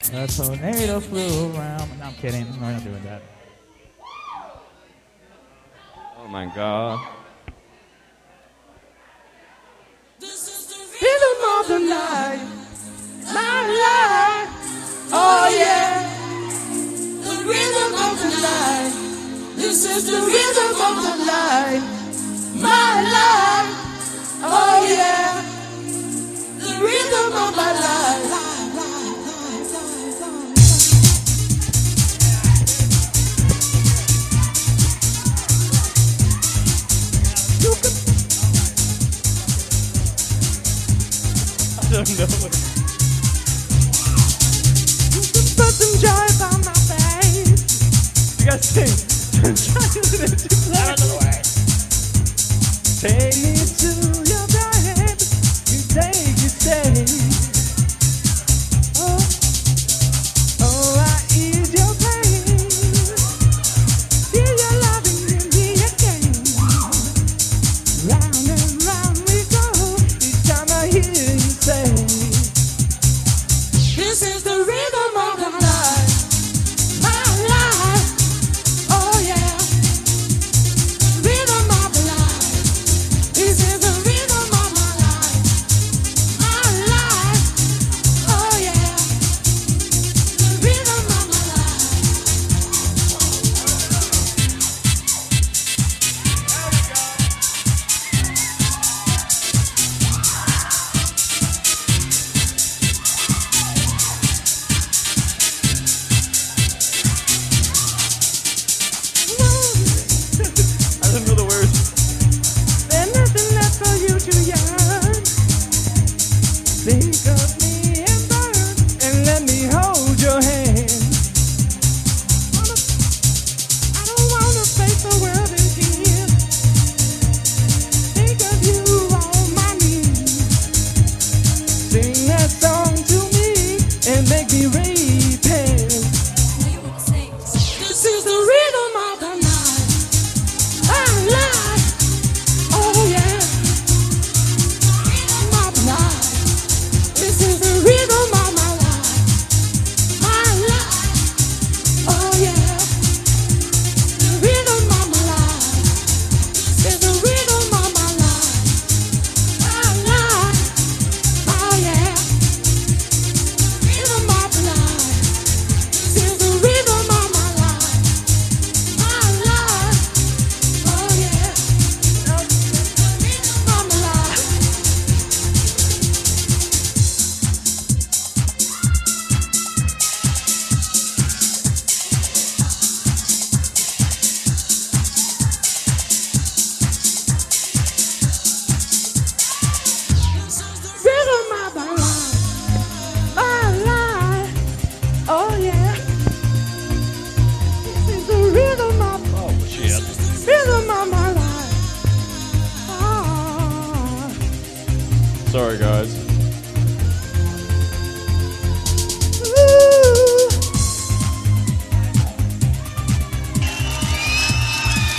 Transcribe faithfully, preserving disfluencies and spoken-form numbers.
A tornado flew around. No, I'm kidding. We're not doing that. Oh my God. Rhythm of the night, my life. Oh yeah. The rhythm of the night. This is the rhythm of the night, my life. Oh yeah. The rhythm of my life. I don't know. You can put some joy on my face. You gotta sing. Out of the way. Take me to your bed. You take, you stay. Oh, oh, I ease your pain. Feel your loving in me again. Round and round we go. Each time I hear you say, this is the rhythm of the night, my life. Oh yeah, rhythm of the night. This is the rhythm of my life, my life. Oh yeah, the rhythm of my life. I don't know the words. There's nothing left for you to yearn. Think of me and burn, and let me hold your hand. I don't wanna face the world in tears. Think of you on my knees. Sing that song to me and make me repent. This is the rhythm of the night, my life. Oh yeah, rhythm of the night. This is the rhythm of my life, my life. Oh yeah, the rhythm of my life. This is the rhythm of my life, my life. Oh yeah, rhythm of the night. This is the rhythm of my life, my life. Oh yeah, the rhythm of my life. Rhythm of my life, my life. Oh yeah, this is the rhythm of Oh shit. rhythm of my life. Ah. Sorry guys.